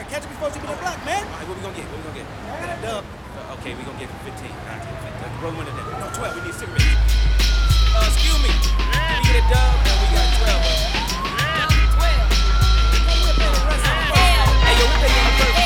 Catch it before she be the block, man. All right, what we gonna get? Got a dub. Okay, we gonna get 15. All right, 15. Roll one of them. No, 12. We need cigarettes. Excuse me. Can we get a dub? No, we got 12. Hey, yo, what they on the first?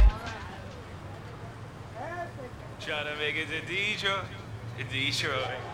Trying to make it to Detroit. Detroit.